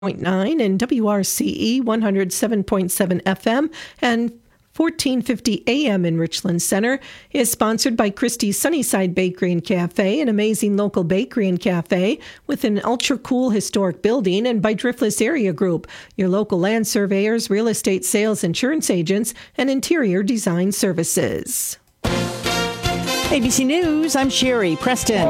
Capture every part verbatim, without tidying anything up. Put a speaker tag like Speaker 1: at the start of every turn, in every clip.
Speaker 1: point nine and W R C E one oh seven point seven F M and fourteen fifty A M in Richland Center is sponsored by Christie's Sunnyside Bakery and Cafe, an amazing local bakery and cafe with an ultra-cool historic building, and by Driftless Area Group, your local land surveyors, real estate sales, insurance agents, and interior design services.
Speaker 2: A B C News, I'm Sherry Preston.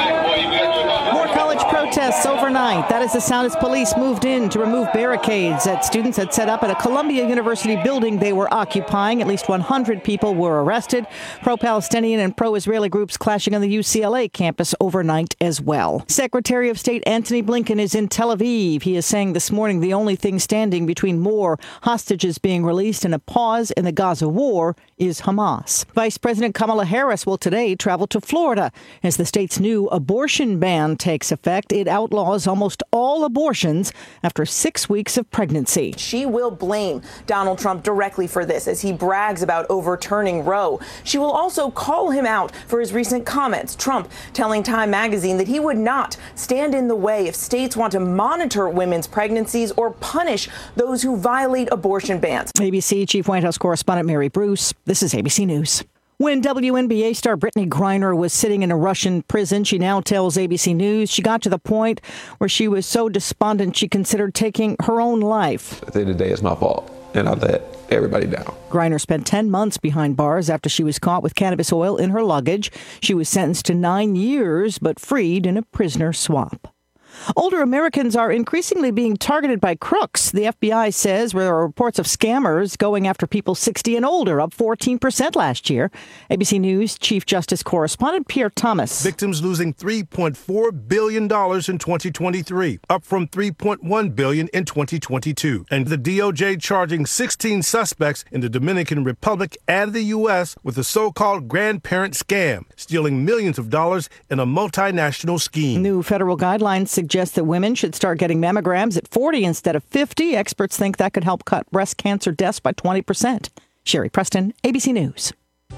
Speaker 2: More college protests overnight. That is the sound as police moved in to remove barricades that students had set up at a Columbia University building they were occupying. At least one hundred people were arrested. Pro-Palestinian and pro-Israeli groups clashing on the U C L A campus overnight as well. Secretary of State Antony Blinken is in Tel Aviv. He is saying this morning the only thing standing between more hostages being released and a pause in the Gaza war is Hamas. Vice President Kamala Harris will today travel to Florida as the state's new abortion ban takes effect. It outlaws almost all abortions after six weeks of pregnancy.
Speaker 3: She will blame Donald Trump directly for this as he brags about overturning Roe. She will also call him out for his recent comments. Trump telling Time magazine that he would not stand in the way if states want to monitor women's pregnancies or punish those who violate abortion bans.
Speaker 2: A B C Chief White House correspondent Mary Bruce. This is A B C News. When W N B A star Brittany Griner was sitting in a Russian prison, she now tells A B C News she got to the point where she was so despondent she considered taking her own life.
Speaker 4: At the end of the day, it's my fault, and I let everybody down.
Speaker 2: Griner spent ten months behind bars after she was caught with cannabis oil in her luggage. She was sentenced to nine years, but freed in a prisoner swap. Older Americans are increasingly being targeted by crooks. The F B I says there are reports of scammers going after people sixty and older, up fourteen percent last year. A B C News Chief Justice correspondent Pierre Thomas.
Speaker 5: Victims losing three point four billion dollars in twenty twenty-three, up from three point one billion dollars in twenty twenty-two. And the D O J charging sixteen suspects in the Dominican Republic and the U S with the so-called grandparent scam, stealing millions of dollars in a multinational scheme.
Speaker 2: New federal guidelines suggest that women should start getting mammograms at forty instead of fifty. Experts think that could help cut breast cancer deaths by twenty percent. Sherry Preston, A B C News.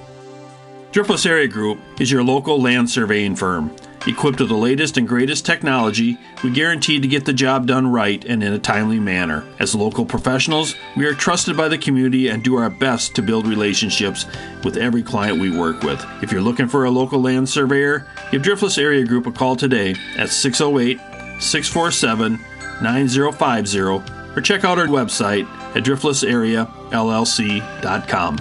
Speaker 6: Driftless Area Group is your local land surveying firm. Equipped with the latest and greatest technology, we guarantee to get the job done right and in a timely manner. As local professionals, we are trusted by the community and do our best to build relationships with every client we work with. If you're looking for a local land surveyor, give Driftless Area Group a call today at six oh eight, six four seven, nine oh five oh or check out our website at driftless area l l c dot com.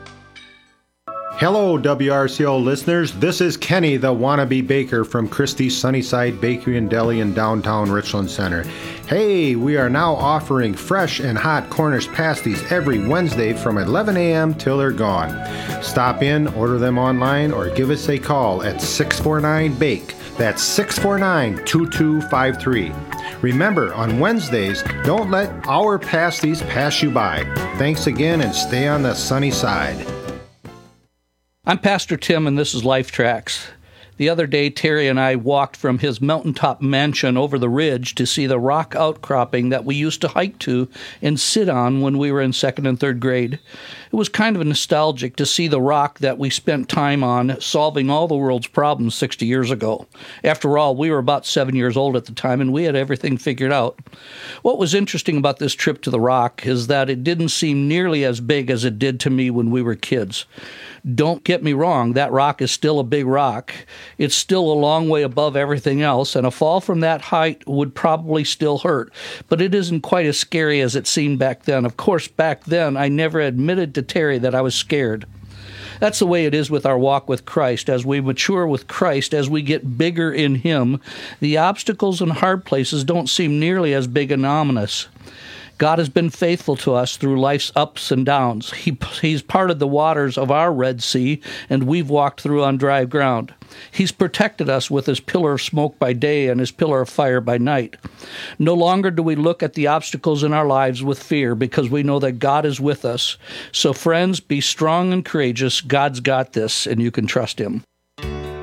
Speaker 7: Hello, W R C O listeners. This is Kenny, the wannabe baker from Christie's Sunnyside Bakery and Deli in downtown Richland Center. Hey, we are now offering fresh and hot Cornish pasties every Wednesday from eleven a.m. till they're gone. Stop in, order them online, or give us a call at six four nine, BAKE. That's six four nine, two two five three. Remember, on Wednesdays, don't let our pasties pass you by. Thanks again, and stay on the sunny side.
Speaker 8: I'm Pastor Tim, and this is Life Tracks. The other day, Terry and I walked from his mountaintop mansion over the ridge to see the rock outcropping that we used to hike to and sit on when we were in second and third grade. It was kind of nostalgic to see the rock that we spent time on solving all the world's problems sixty years ago. After all, we were about seven years old at the time, and we had everything figured out. What was interesting about this trip to the rock is that it didn't seem nearly as big as it did to me when we were kids. Don't get me wrong, that rock is still a big rock. It's still a long way above everything else, and a fall from that height would probably still hurt. But it isn't quite as scary as it seemed back then. Of course, back then, I never admitted to Terry that I was scared. That's the way it is with our walk with Christ. As we mature with Christ, as we get bigger in Him, the obstacles and hard places don't seem nearly as big and ominous. God has been faithful to us through life's ups and downs. He, he's parted the waters of our Red Sea, and we've walked through on dry ground. He's protected us with His pillar of smoke by day and His pillar of fire by night. No longer do we look at the obstacles in our lives with fear because we know that God is with us. So friends, be strong and courageous. God's got this, and you can trust Him.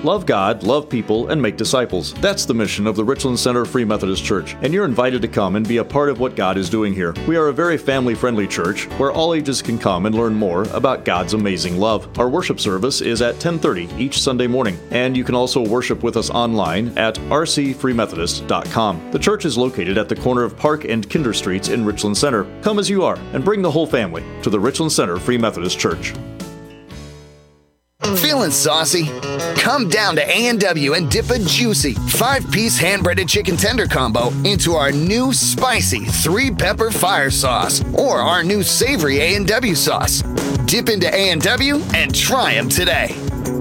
Speaker 9: Love God, love people, and make disciples. That's the mission of the Richland Center Free Methodist Church, and you're invited to come and be a part of what God is doing here. We are a very family-friendly church where all ages can come and learn more about God's amazing love. Our worship service is at ten thirty each Sunday morning, and you can also worship with us online at r c free methodist dot com. The church is located at the corner of Park and Kinder Streets in Richland Center. Come as you are and bring the whole family to the Richland Center Free Methodist Church.
Speaker 10: Feeling saucy? Come down to A and W and dip a juicy five-piece hand-breaded chicken tender combo into our new spicy three-pepper fire sauce or our new savory A and W sauce. Dip into A and W and try them today.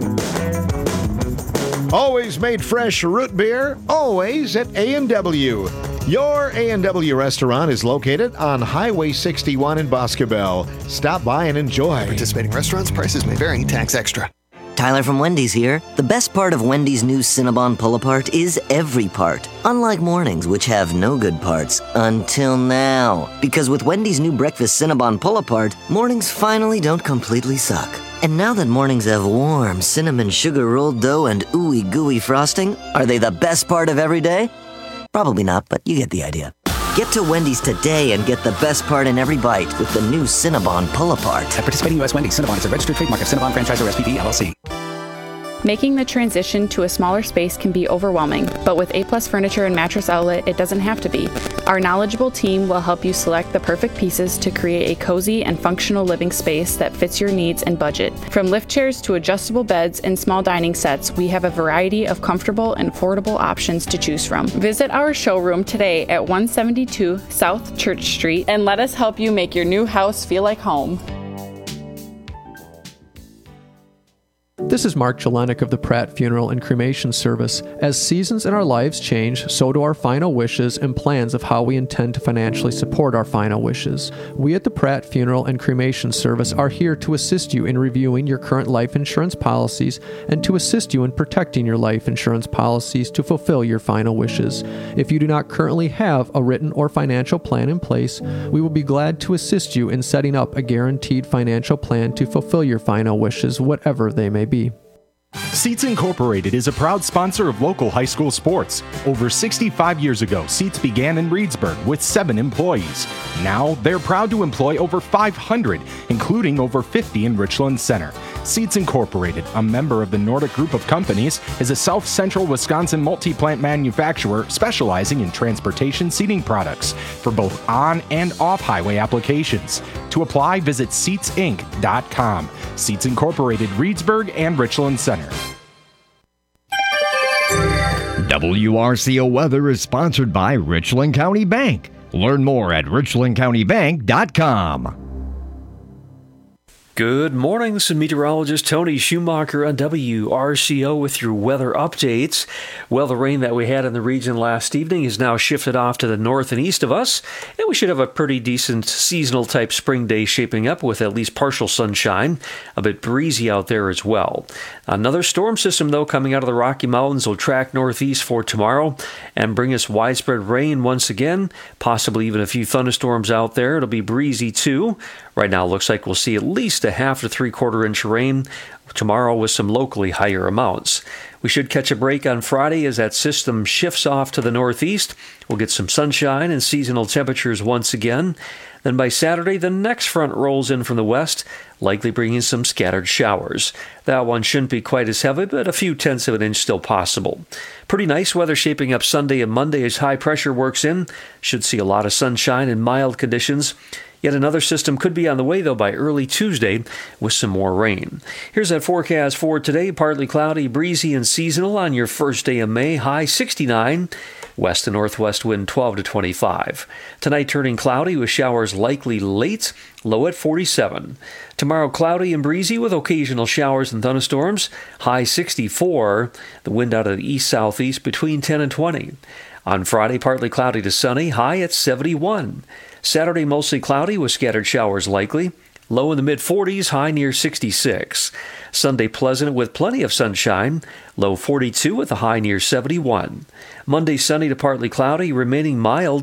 Speaker 11: Always made fresh root beer, always at A and W. Your A and W restaurant is located on Highway sixty-one in Boscobel. Stop by and enjoy.
Speaker 10: Participating restaurants, prices may vary, tax extra.
Speaker 12: Tyler from Wendy's here. The best part of Wendy's new Cinnabon Pull-Apart is every part. Unlike mornings, which have no good parts. Until now. Because with Wendy's new breakfast Cinnabon Pull-Apart, mornings finally don't completely suck. And now that mornings have warm cinnamon sugar rolled dough and ooey gooey frosting, are they the best part of every day? Probably not, but you get the idea. Get to Wendy's today and get the best part in every bite with the new Cinnabon Pull-Apart.
Speaker 13: At participating U S Wendy's, Cinnabon is a registered trademark of Cinnabon Franchisor S P V L L C.
Speaker 14: Making the transition to a smaller space can be overwhelming, but with A Plus Furniture and Mattress Outlet, it doesn't have to be. Our knowledgeable team will help you select the perfect pieces to create a cozy and functional living space that fits your needs and budget. From lift chairs to adjustable beds and small dining sets, we have a variety of comfortable and affordable options to choose from. Visit our showroom today at one seventy-two South Church Street and let us help you make your new house feel like home.
Speaker 15: This is Mark Jelenik of the Pratt Funeral and Cremation Service. As seasons in our lives change, so do our final wishes and plans of how we intend to financially support our final wishes. We at the Pratt Funeral and Cremation Service are here to assist you in reviewing your current life insurance policies and to assist you in protecting your life insurance policies to fulfill your final wishes. If you do not currently have a written or financial plan in place, we will be glad to assist you in setting up a guaranteed financial plan to fulfill your final wishes, whatever they may be.
Speaker 16: Seats Incorporated is a proud sponsor of local high school sports. Over sixty-five years ago, Seats began in Reedsburg with seven employees. Now, they're proud to employ over five hundred, including over fifty in Richland Center. Seats Incorporated, a member of the Nordic Group of Companies, is a South Central Wisconsin multi-plant manufacturer specializing in transportation seating products for both on- and off-highway applications. To apply, visit seats inc dot com. Seats Incorporated, Reedsburg and Richland Center.
Speaker 17: W R C O Weather is sponsored by Richland County Bank. Learn more at richland county bank dot com.
Speaker 18: Good morning, this is meteorologist Tony Schumacher on W R C O with your weather updates. Well, the rain that we had in the region last evening has now shifted off to the north and east of us, and we should have a pretty decent seasonal type spring day shaping up with at least partial sunshine, a bit breezy out there as well. Another storm system, though, coming out of the Rocky Mountains will track northeast for tomorrow and bring us widespread rain once again, possibly even a few thunderstorms out there. It'll be breezy too. Right now, it looks like we'll see at least a half to three-quarter inch rain tomorrow with some locally higher amounts. We should catch a break on Friday as that system shifts off to the northeast. We'll get some sunshine and seasonal temperatures once again. Then by Saturday, the next front rolls in from the west, likely bringing some scattered showers. That one shouldn't be quite as heavy, but a few tenths of an inch still possible. Pretty nice weather shaping up Sunday and Monday as high pressure works in. Should see a lot of sunshine and mild conditions. Yet another system could be on the way, though, by early Tuesday with some more rain. Here's that forecast for today. Partly cloudy, breezy, and seasonal on your first day of May. High sixty-nine. West to northwest wind twelve to twenty-five. Tonight turning cloudy with showers likely late. Low at forty-seven. Tomorrow cloudy and breezy with occasional showers and thunderstorms. High sixty-four. The wind out of the east-southeast between ten and twenty. On Friday, partly cloudy to sunny. High at seventy-one. Saturday, mostly cloudy with scattered showers likely. Low in the mid-forties, high near sixty-six. Sunday, pleasant with plenty of sunshine. Low forty-two with a high near seventy-one. Monday, sunny to partly cloudy, remaining mild.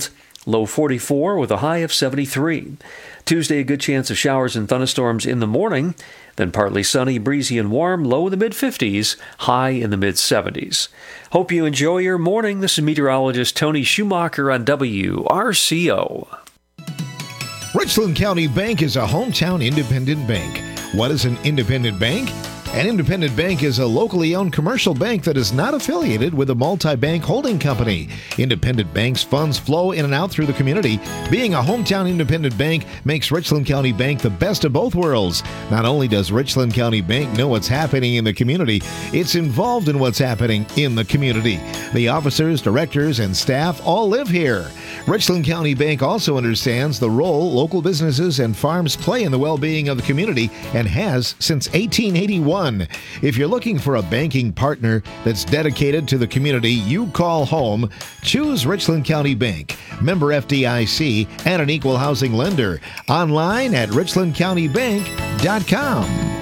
Speaker 18: low forty-four with a high of seventy-three. Tuesday, a good chance of showers and thunderstorms in the morning, then partly sunny, breezy, and warm, low in the mid-fifties, high in the mid-seventies. Hope you enjoy your morning. This is meteorologist Tony Schumacher on W R C O.
Speaker 11: Richland County Bank is a hometown independent bank. What is an independent bank? An independent bank is a locally owned commercial bank that is not affiliated with a multi-bank holding company. Independent banks' funds flow in and out through the community. Being a hometown independent bank makes Richland County Bank the best of both worlds. Not only does Richland County Bank know what's happening in the community, it's involved in what's happening in the community. The officers, directors, and staff all live here. Richland County Bank also understands the role local businesses and farms play in the well-being of the community and has since eighteen eighty-one. If you're looking for a banking partner that's dedicated to the community you call home, choose Richland County Bank, member F D I C, and an equal housing lender. Online at richland county bank dot com.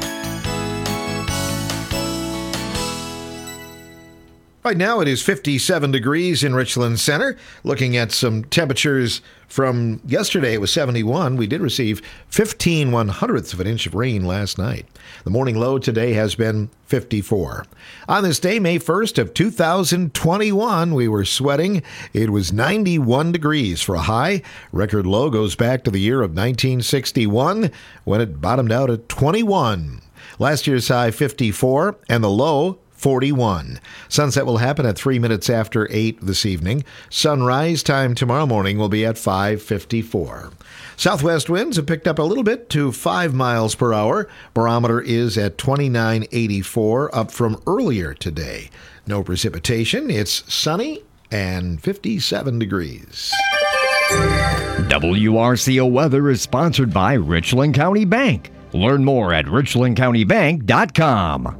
Speaker 11: Right now it is fifty-seven degrees in Richland Center. Looking at some temperatures from yesterday, it was seventy-one. We did receive fifteen one hundredths of an inch of rain last night. The morning low today has been fifty-four. On this day, May first of two thousand twenty-one, we were sweating. It was ninety-one degrees for a high. Record low goes back to the year of nineteen sixty-one when it bottomed out at twenty-one. Last year's high, fifty-four, and the low, forty-one. Sunset will happen at three minutes after eight this evening. Sunrise time tomorrow morning will be at five fifty-four. Southwest winds have picked up a little bit to five miles per hour. Barometer is at twenty-nine eighty-four, up from earlier today. No precipitation. It's sunny and fifty-seven degrees.
Speaker 17: W R C O weather is sponsored by Richland County Bank. Learn more at richland county bank dot com.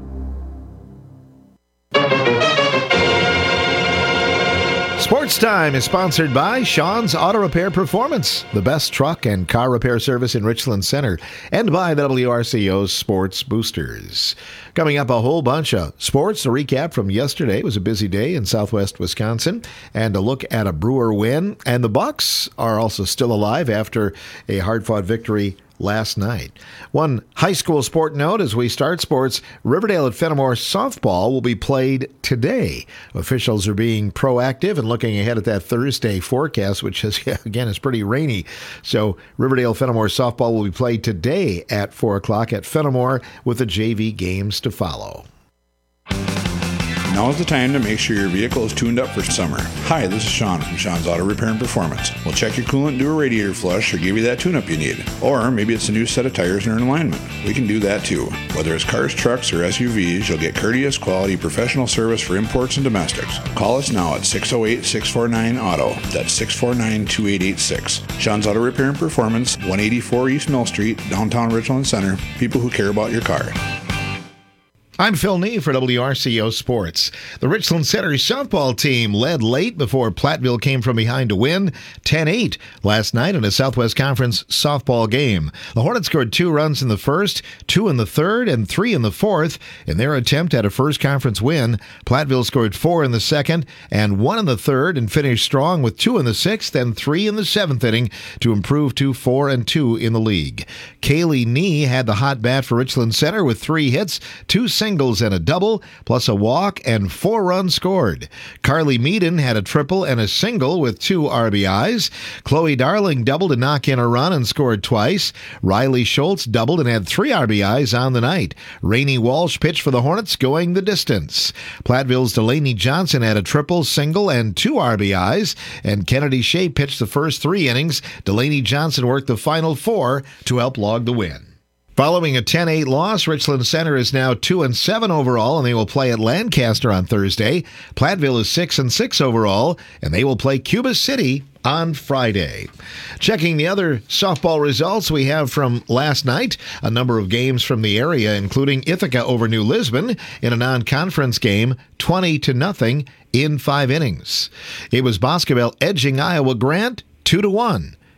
Speaker 11: Sports Time is sponsored by Sean's Auto Repair Performance, the best truck and car repair service in Richland Center, and by the W R C O's Sports Boosters. Coming up, a whole bunch of sports. A recap from yesterday. It was a busy day in southwest Wisconsin, and a look at a Brewer win. And the Bucks are also still alive after a hard-fought victory last night. One high school sport note as we start sports, Riverdale at Fenimore softball will be played today. Officials are being proactive and looking ahead at that Thursday forecast, which is, again, is pretty rainy. So Riverdale Fenimore softball will be played today at four o'clock at Fenimore with the J V games to follow.
Speaker 19: Now is the time to make sure your vehicle is tuned up for summer. Hi, this is Sean from Sean's Auto Repair and Performance. We'll check your coolant, do a radiator flush, or give you that tune-up you need. Or maybe it's a new set of tires and an alignment. We can do that too. Whether it's cars, trucks, or S U Vs, you'll get courteous, quality, professional service for imports and domestics. Call us now at six oh eight, six four nine, auto. That's six four nine, two eight eight six. Sean's Auto Repair and Performance, one eighty-four East Mill Street, downtown Richland Center. People who care about your car.
Speaker 11: I'm Phil Nee for W R C O Sports. The Richland Center softball team led late before Platteville came from behind to win ten eight last night in a Southwest Conference softball game. The Hornets scored two runs in the first, two in the third, and three in the fourth. In their attempt at a first conference win, Platteville scored four in the second and one in the third and finished strong with two in the sixth and three in the seventh inning to improve to four and two in the league. Kaylee Nee had the hot bat for Richland Center with three hits, two singles and a double, plus a walk and four runs scored. Carly Meaden had a triple and a single with two R B Is. Chloe Darling doubled to knock in a run and scored twice. Riley Schultz doubled and had three R B Is on the night. Rainey Walsh pitched for the Hornets, going the distance. Platteville's Delaney Johnson had a triple, single, and two R B Is, and Kennedy Shea pitched the first three innings. Delaney Johnson worked the final four to help log the win. Following a ten eight loss, Richland Center is now two and seven overall, and they will play at Lancaster on Thursday. Platteville is six and six overall, and they will play Cuba City on Friday. Checking the other softball results we have from last night, a number of games from the area, including Ithaca over New Lisbon in a non-conference game, twenty to nothing in five innings. It was Boscobel edging Iowa Grant two to one.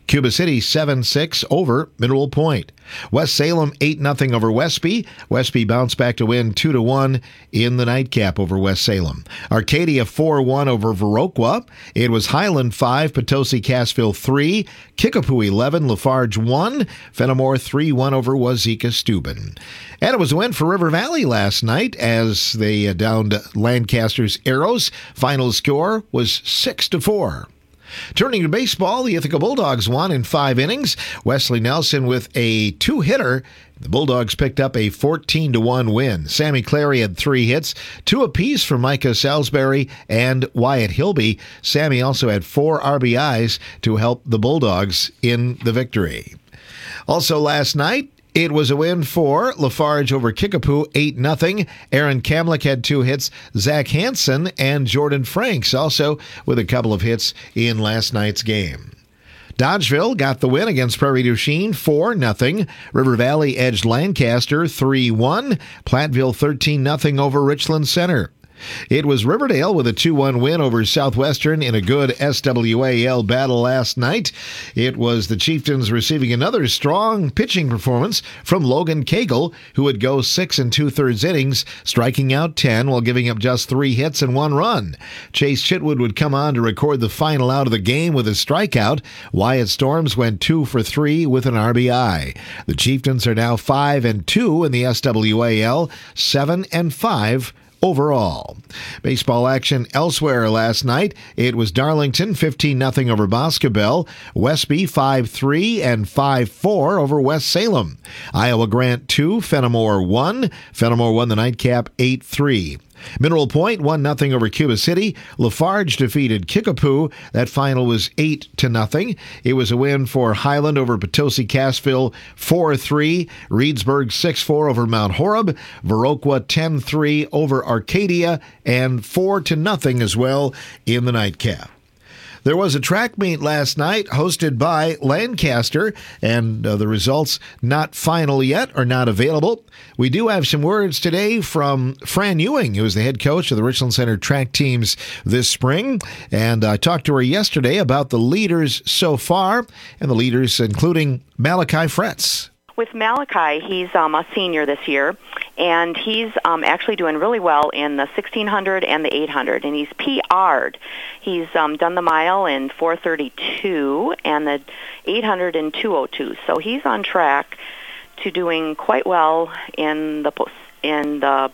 Speaker 11: Cuba City seven six over Mineral Point. West Salem eight nothing over Westby. Westby bounced back to win two to one in the nightcap over West Salem. Arcadia four one over Viroqua. It was Highland five, Potosi Cassville three, Kickapoo eleven, Lafarge one, Fenimore three one over Wazeeka Steuben. And it was a win for River Valley last night as they downed Lancaster's Arrows. Final score was six to four. Turning to baseball, the Ithaca Bulldogs won in five innings. Wesley Nelson with a two-hitter. The Bulldogs picked up a fourteen to one win. Sammy Clary had three hits, two apiece for Micah Salisbury and Wyatt Hilby. Sammy also had four R B Is to help the Bulldogs in the victory. Also last night, it was a win for Lafarge over Kickapoo, eight nothing. Aaron Kamlick had two hits. Zach Hansen and Jordan Franks also with a couple of hits in last night's game. Dodgeville got the win against Prairie du Chien, four nothing. River Valley edged Lancaster, three one. Platteville, thirteen nothing over Richland Center. It was Riverdale with a two one win over Southwestern in a good S W A L battle last night. It was the Chieftains receiving another strong pitching performance from Logan Cagle, who would go six and two-thirds innings, striking out ten while giving up just three hits and one run. Chase Chitwood would come on to record the final out of the game with a strikeout. Wyatt Storms went two for three with an R B I. The Chieftains are now five and two in the S W A L, seven and five overall. Baseball action elsewhere last night. It was Darlington fifteen nothing over Boscobel, Westby five three and five four over West Salem. Iowa Grant two, Fenimore one. Fenimore won the nightcap eight three. Mineral Point one nothing over Cuba City. Lafarge defeated Kickapoo. That final was eight to nothing. It was a win for Highland over Potosi Cassville four three. Reedsburg six four over Mount Horeb. Viroqua ten three over Arcadia and four to nothing as well in the nightcap. There was a track meet last night hosted by Lancaster, and uh, the results not final yet, or not available. We do have some words today from Fran Ewing, who is the head coach of the Richland Center track teams this spring, and I talked to her yesterday about the leaders so far, and the leaders including Malachi Fretz.
Speaker 20: With Malachi, he's um, a senior this year, and he's um, actually doing really well in the sixteen hundred and the eight hundred, and he's P R'd. He's um, done the mile in four thirty-two and the eight hundred in two oh two, so he's on track to doing quite well in the in the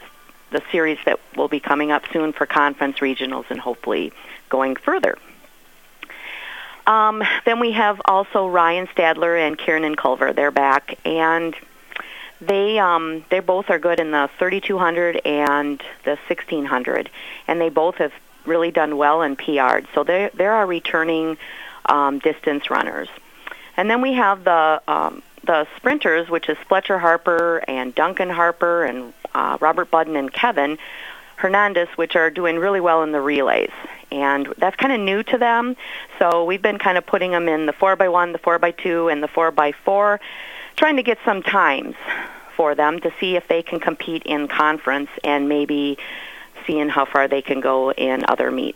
Speaker 20: the series that will be coming up soon for conference regionals and hopefully going further. Um, then we have also Ryan Stadler and Kieran Culver. They're back, and they um, they both are good in the thirty-two hundred and the sixteen hundred, and they both have really done well in P R'd. So they they are returning um, distance runners. And then we have the um, the sprinters, which is Fletcher Harper and Duncan Harper and uh, Robert Budden and Kevin Hernandez, which are doing really well in the relays. And that's kind of new to them, so we've been kind of putting them in the four by one, the four by two, and the four by four, trying to get some times for them to see if they can compete in conference and maybe seeing how far they can go in other meets.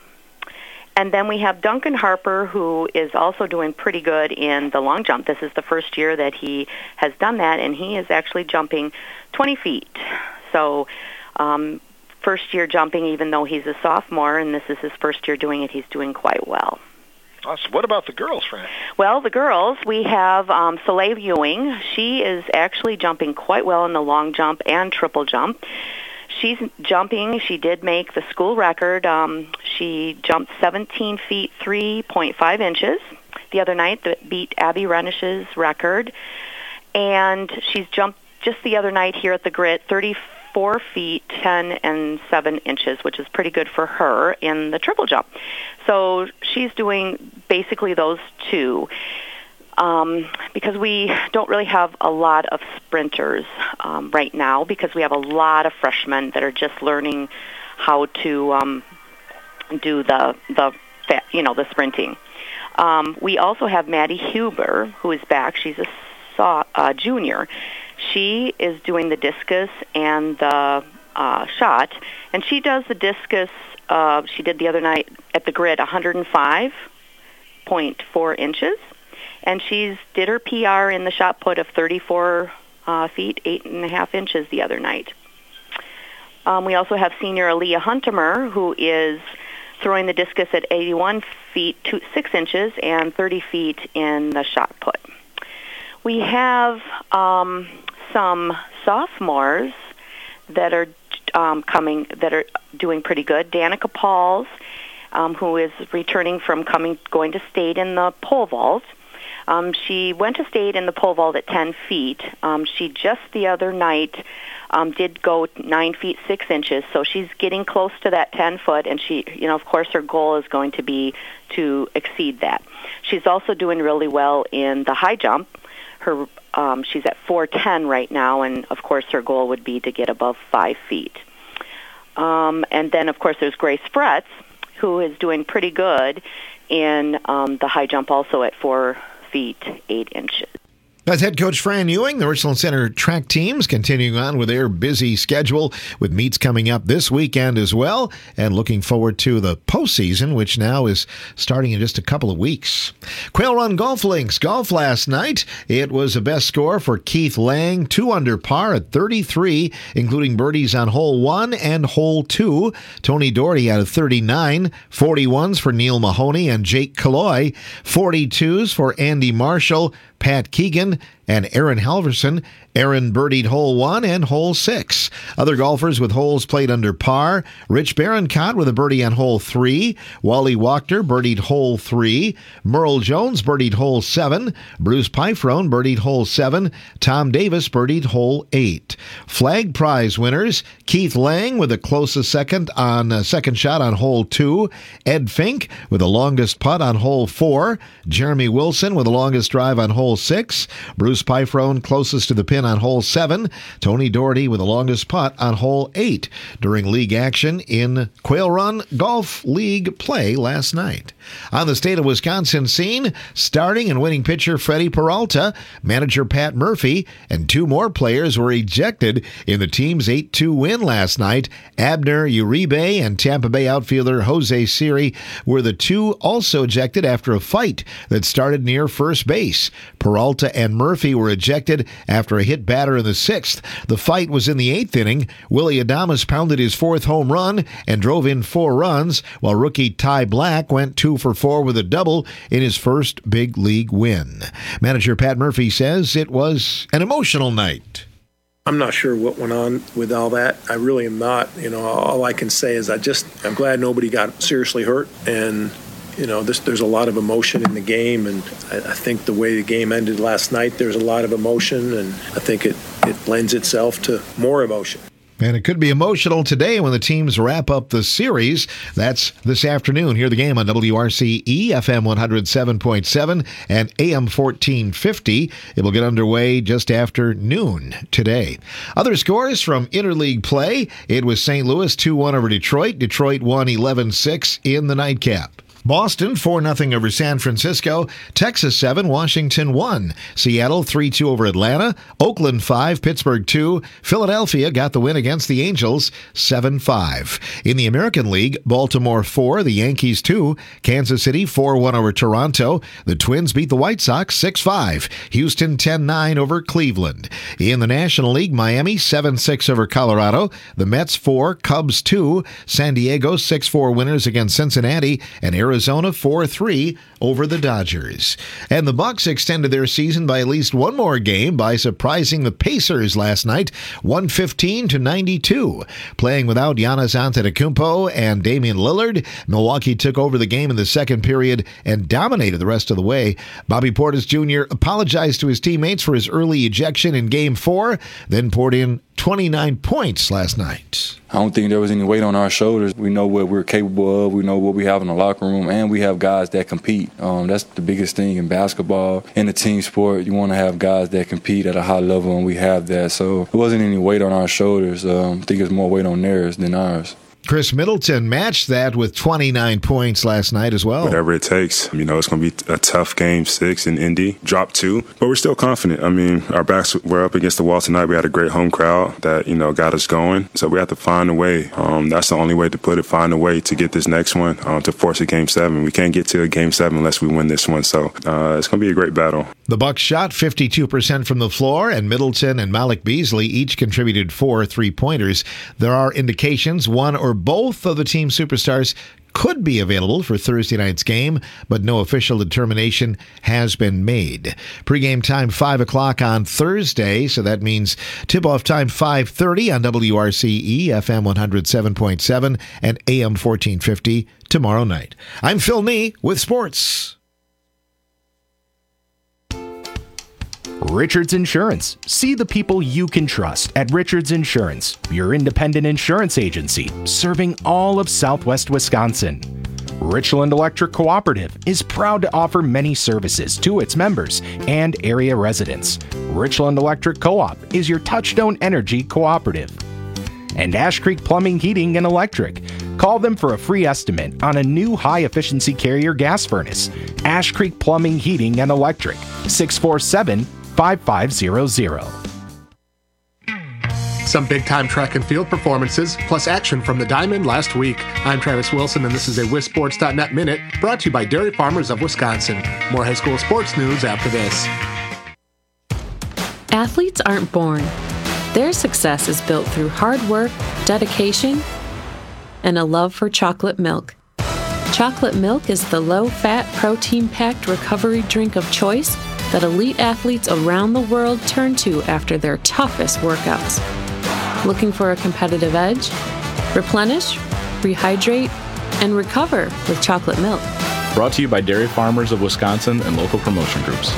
Speaker 20: And then we have Duncan Harper, who is also doing pretty good in the long jump. This is the first year that he has done that, and he is actually jumping twenty feet. So um, first year jumping, even though he's a sophomore, and this is his first year doing it, he's doing quite well.
Speaker 21: Awesome. What about the girls, Fran?
Speaker 20: Well, the girls, we have um, Soleil Ewing. She is actually jumping quite well in the long jump and triple jump. She's jumping. She did make the school record. Um, she jumped seventeen feet, three point five inches the other night that beat Abby Renish's record. And she's jumped just the other night here at the Grit, thirty-four feet, ten and seven inches, which is pretty good for her in the triple jump. So she's doing basically those two. Um, because we don't really have a lot of sprinters um, right now, because we have a lot of freshmen that are just learning how to um, do the the you know the sprinting. Um, we also have Maddie Huber, who is back. She's a saw, uh, junior. She is doing the discus and the uh, shot, and she does the discus. Uh, she did the other night at the Grid one hundred five point four inches. And she's did her P R in the shot put of thirty-four uh, feet, eight and a half inches the other night. Um, we also have senior Aaliyah Huntemer, who is throwing the discus at eighty-one feet, two, six inches, and thirty feet in the shot put. We have um, some sophomores that are um, coming, that are doing pretty good. Danica Pauls, um, who is returning from coming, going to state in the pole vault. Um, she went to state in the pole vault at ten feet. Um, she just the other night um, did go nine feet six inches, so she's getting close to that ten foot. And she, you know, of course, her goal is going to be to exceed that. She's also doing really well in the high jump. Her, um, she's at four ten right now, and of course, her goal would be to get above five feet. Um, and then, of course, there's Grace Fretz, who is doing pretty good in um, the high jump, also at four feet eight inches.
Speaker 11: That's head coach Fran Ewing. The Richland Center track teams continuing on with their busy schedule with meets coming up this weekend as well, and looking forward to the postseason, which now is starting in just a couple of weeks. Quail Run Golf Links golf last night. It was a best score for Keith Lang, two under par at thirty-three, including birdies on hole one and hole two. Tony Doherty had a thirty-nine, forty-ones for Neil Mahoney and Jake Kaloy, forty-twos for Andy Marshall, Pat Keegan, and Aaron Halverson. Aaron birdied hole one and hole six. Other golfers with holes played under par: Rich Barroncott with a birdie on hole three. Wally Wachter birdied hole three. Merle Jones birdied hole seven. Bruce Pyfrone birdied hole seven. Tom Davis birdied hole eight. Flag prize winners: Keith Lang with the closest second on uh, second shot on hole two. Ed Fink with the longest putt on hole four. Jeremy Wilson with the longest drive on hole six. Bruce Pyfrone closest to the pin on hole seven. Tony Doherty with the longest putt on hole eight during league action in Quail Run Golf League play last night. On the state of Wisconsin scene, starting and winning pitcher Freddie Peralta, manager Pat Murphy, and two more players were ejected in the team's eight two win last night. Abner Uribe and Tampa Bay outfielder Jose Siri were the two also ejected after a fight that started near first base. Peralta and Murphy were ejected after a hit batter in the sixth. The fight was in the eighth inning. Willie Adames pounded his fourth home run and drove in four runs, while rookie Ty Black went two for four with a double in his first big league win. Manager Pat Murphy says it was an emotional night.
Speaker 1: I'm not sure what went on with all that. I really am not. You know, all I can say is I just, I'm glad nobody got seriously hurt. And, you know, this, there's a lot of emotion in the game. And I, I think the way the game ended last night, there's a lot of emotion. And I think it, it lends itself to more emotion.
Speaker 11: And it could be emotional today when the teams wrap up the series. That's this afternoon. Hear the game on W R C E, F M one oh seven point seven and A M fourteen fifty. It will get underway just after noon today. Other scores from interleague play: it was Saint Louis two one over Detroit. Detroit won eleven six in the nightcap. Boston four nothing over San Francisco. Texas seven, Washington one. Seattle three two over Atlanta. Oakland five, Pittsburgh two. Philadelphia got the win against the Angels seven five. In the American League, Baltimore four, the Yankees two. Kansas City four one over Toronto. The Twins beat the White Sox six five. Houston ten nine over Cleveland. In the National League, Miami seven six over Colorado. The Mets four, Cubs two. San Diego six four winners against Cincinnati. And Arizona Arizona four three over the Dodgers. And the Bucks extended their season by at least one more game by surprising the Pacers last night, one fifteen to ninety-two. Playing without Giannis Antetokounmpo and Damian Lillard, Milwaukee took over the game in the second period and dominated the rest of the way. Bobby Portis Junior apologized to his teammates for his early ejection in Game four, then poured in twenty-nine points last night.
Speaker 22: I don't think there was any weight on our shoulders. We know what we're capable of. We know what we have in the locker room, and we have guys that compete. Um, that's the biggest thing in basketball. In a team sport, you want to have guys that compete at a high level, and we have that. So it wasn't any weight on our shoulders. Um, I think it's more weight on theirs than ours.
Speaker 11: Chris Middleton matched that with twenty-nine points last night as well.
Speaker 3: Whatever it takes. You know, it's going to be a tough game six in Indy. Drop two, but we're still confident. I mean, our backs were up against the wall tonight. We had a great home crowd that, you know, got us going. So we have to find a way. Um, that's the only way to put it, find a way to get this next one, um, to force a game seven. We can't get to a game seven unless we win this one. So uh, it's going to be a great battle.
Speaker 11: The Bucks shot fifty-two percent from the floor, and Middleton and Malik Beasley each contributed four three-pointers. There are indications one or both of the team superstars could be available for Thursday night's game, but no official determination has been made. Pre-game time five o'clock on Thursday, so that means tip-off time five thirty on W R C E, F M one oh seven point seven and A M fourteen fifty tomorrow night. I'm Phil Nee with sports.
Speaker 16: Richards Insurance. See the people you can trust at Richards Insurance, your independent insurance agency serving all of Southwest Wisconsin. Richland Electric Cooperative is proud to offer many services to its members and area residents. Richland Electric Co-op is your Touchstone Energy cooperative. And Ash Creek Plumbing, Heating, and Electric. Call them for a free estimate on a new high-efficiency carrier gas furnace. Ash Creek Plumbing, Heating, and Electric, six four seven, five five zero zero.
Speaker 4: Some big-time track and field performances, plus action from the Diamond last week. I'm Travis Wilson, and this is a Wisports dot net Minute, brought to you by Dairy Farmers of Wisconsin. More high school sports news after this.
Speaker 23: Athletes aren't born. Their success is built through hard work, dedication, and a love for chocolate milk. Chocolate milk is the low-fat, protein-packed recovery drink of choice that elite athletes around the world turn to after their toughest workouts. Looking for a competitive edge? Replenish, rehydrate, and recover with chocolate milk.
Speaker 24: Brought to you by Dairy Farmers of Wisconsin and local promotion groups.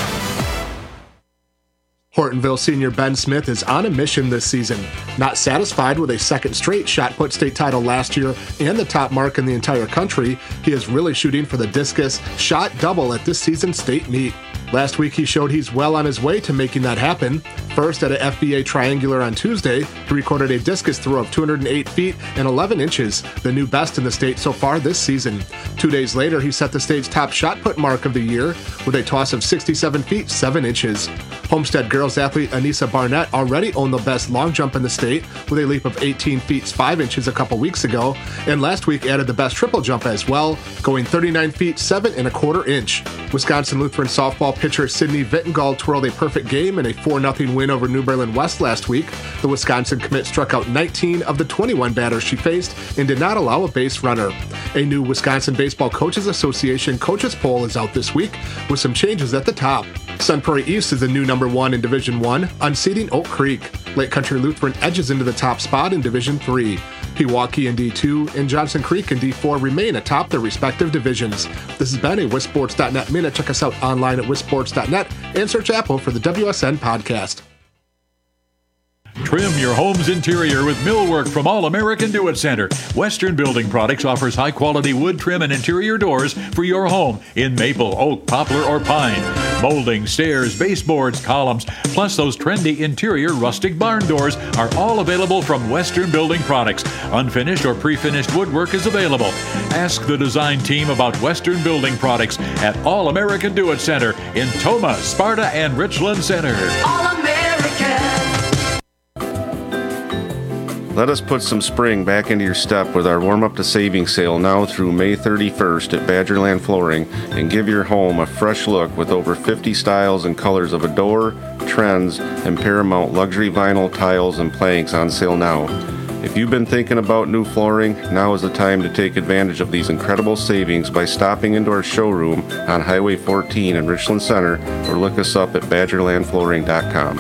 Speaker 4: Hortonville senior Ben Smith is on a mission this season. Not satisfied with a second straight shot put state title last year and the top mark in the entire country, he is really shooting for the discus shot double at this season's state meet. Last week, he showed he's well on his way to making that happen. First, at a F B A Triangular on Tuesday, he recorded a discus throw of two hundred eight feet and eleven inches, the new best in the state so far this season. Two days later, he set the state's top shot put mark of the year with a toss of sixty-seven feet, seven inches. Homestead girls athlete Anissa Barnett already owned the best long jump in the state with a leap of eighteen feet, five inches a couple weeks ago, and last week added the best triple jump as well, going thirty-nine feet, seven and a quarter inch. Wisconsin Lutheran softball pitcher Sidney Vittengald twirled a perfect game in a four nothing win over New Berlin West last week. The Wisconsin commit struck out nineteen of the twenty-one batters she faced and did not allow a base runner. A new Wisconsin Baseball Coaches Association coaches poll is out this week with some changes at the top. Sun Prairie East is the new number one in Division One, unseating Oak Creek. Lake Country Lutheran edges into the top spot in Division Three. Pewaukee in D two and Johnson Creek in D four remain atop their respective divisions. This has been a Wisports dot net Minute. Check us out online at Wisports dot net and search Apple for the W S N podcast.
Speaker 25: Trim your home's interior with millwork from All American Do It Center. Western Building Products offers high-quality wood trim and interior doors for your home in maple, oak, poplar, or pine. Molding, stairs, baseboards, columns, plus those trendy interior rustic barn doors are all available from Western Building Products. Unfinished or pre-finished woodwork is available. Ask the design team about Western Building Products at All American Do It Center in Toma, Sparta, and Richland Center.
Speaker 26: All American.
Speaker 27: Let us put some spring back into your step with our Warm Up to Savings sale now through May thirty-first at Badgerland Flooring, and give your home a fresh look with over fifty styles and colors of Adore, Trends, and Paramount luxury vinyl tiles and planks on sale now. If you've been thinking about new flooring, now is the time to take advantage of these incredible savings by stopping into our showroom on Highway fourteen in Richland Center, or look us up at badgerland flooring dot com.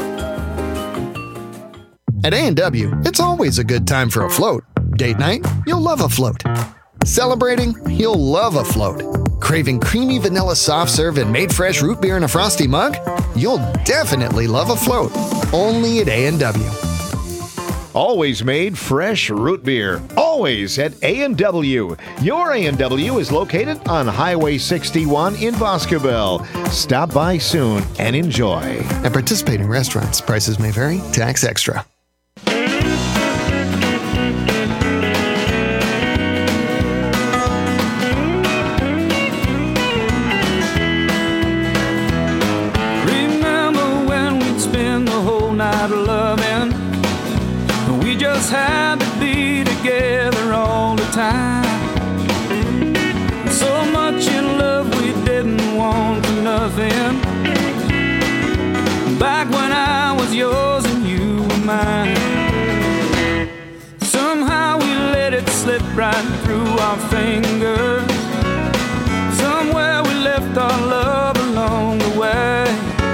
Speaker 10: At A and W, it's always a good time for a float. Date night? You'll love a float. Celebrating? You'll love a float. Craving creamy vanilla soft serve and made fresh root beer in a frosty mug? You'll definitely love a float. Only at A and W.
Speaker 11: Always made fresh root beer. Always at A and W. Your A and W is located on Highway sixty-one in Boscobel. Stop by soon and enjoy.
Speaker 10: At participating restaurants, prices may vary. Tax extra.
Speaker 2: nothing. Back when I was yours and you were mine. Somehow we let it slip right through our fingers. Somewhere we left our love along the way.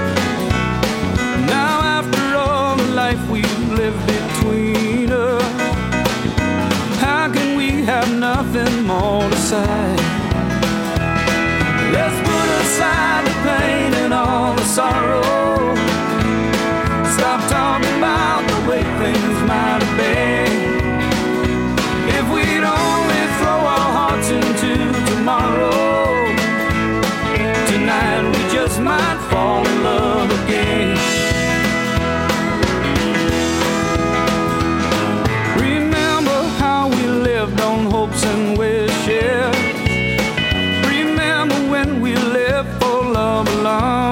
Speaker 2: Now after all the life we've lived between us, how can we have nothing more to say? Let's put aside the pain and all the sorrow. Stop talking about the way things might have been. If we'd only throw our hearts into tomorrow, tonight we just might fall in love again. Remember how we lived on hopes and wishes. Remember when we lived for love alone.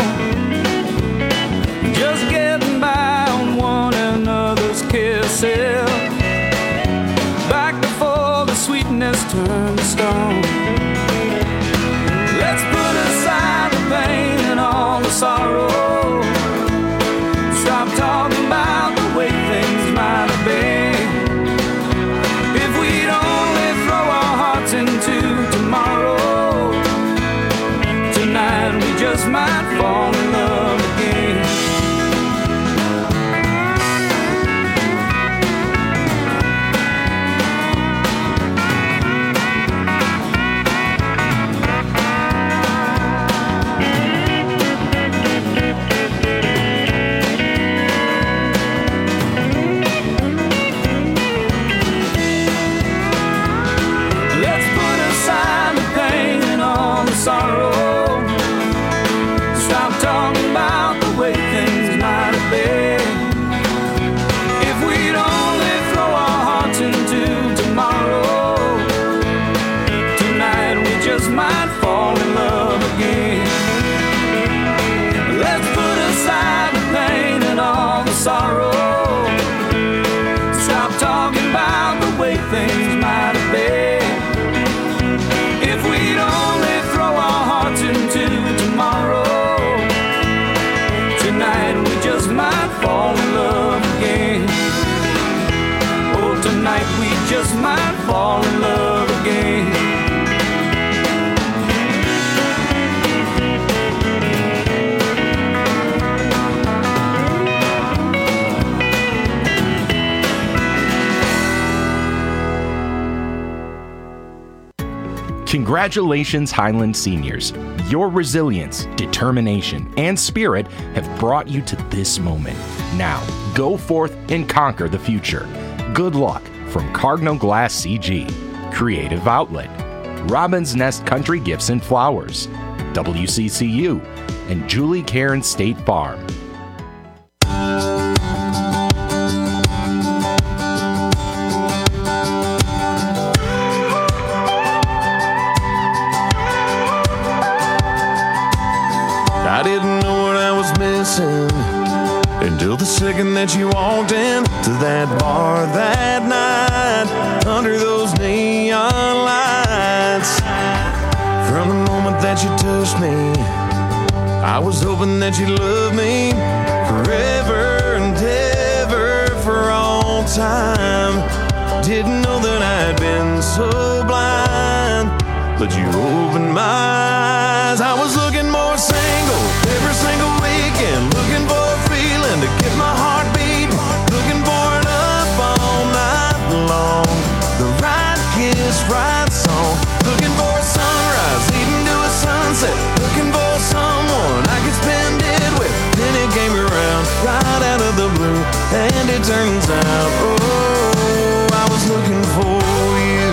Speaker 2: Just getting by on one another's kisses. Back before the sweetness turned to stone. Let's put aside the pain and all the sorrow. Stop talking about the way things might have been. If we'd only throw our hearts into tomorrow, tonight we just might fall in love again. Sorrow. Stop talking about the way things might have been. If we'd only throw our hearts into tomorrow, tonight we just might fall in love again. Let's put aside the pain and all the sorrow. Stop talking about the way things might have been. If we'd only throw our hearts into tomorrow, tonight we just might fall in love again. Oh, tonight we just might fall in love again.
Speaker 16: Congratulations, Highland Seniors. Your resilience, determination, and spirit have brought you to this moment. Now, go forth and conquer the future. Good luck from Cardinal Glass C G, Creative Outlet, Robin's Nest Country Gifts and Flowers, W C C U, and Julie Cairn State Farm.
Speaker 5: I didn't know what I was missing until the second that you walked in to that bar that night under those neon lights. From the moment that you touched me, I was hoping that you'd love me forever and ever for all time. Didn't know that I'd been so blind, but you opened my eyes. I was looking more single every single weekend, looking for a feeling to get my heart beating, looking for it up all night long. The right kiss, right song, looking for a sunrise, leading to a sunset, looking for someone I could spend it with. Then it came around right out of the blue, and it turns out, oh, I was looking for you.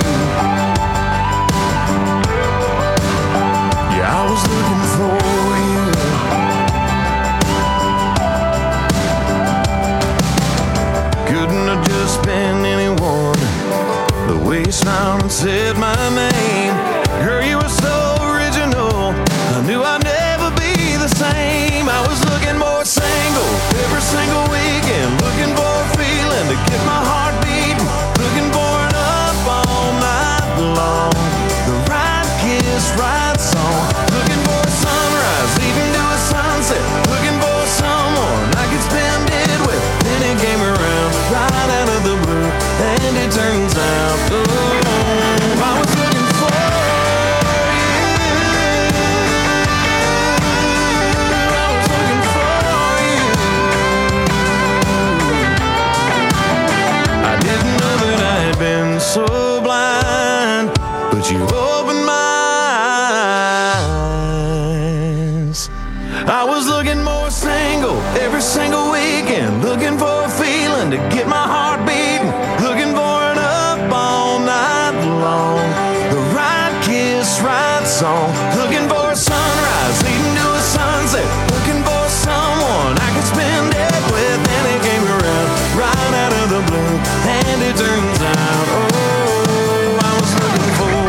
Speaker 5: Yeah, I was looking for you. Couldn't have just been anyone. The way you smiled and said my name, girl, you were so original. I knew I'd never be the same. I was looking more single every single weekend, looking for a feeling to get my heart beating, looking for it up all night long. The right kiss, right song, looking for a sunrise, leaving I was looking more single every single weekend, looking for a feeling to get my heart beating, looking for an up all night long, the right kiss, right song, looking for a sunrise leading to a sunset, looking for someone I could spend it with, and it came around right out of the blue, and it turns out, oh, I was looking for you.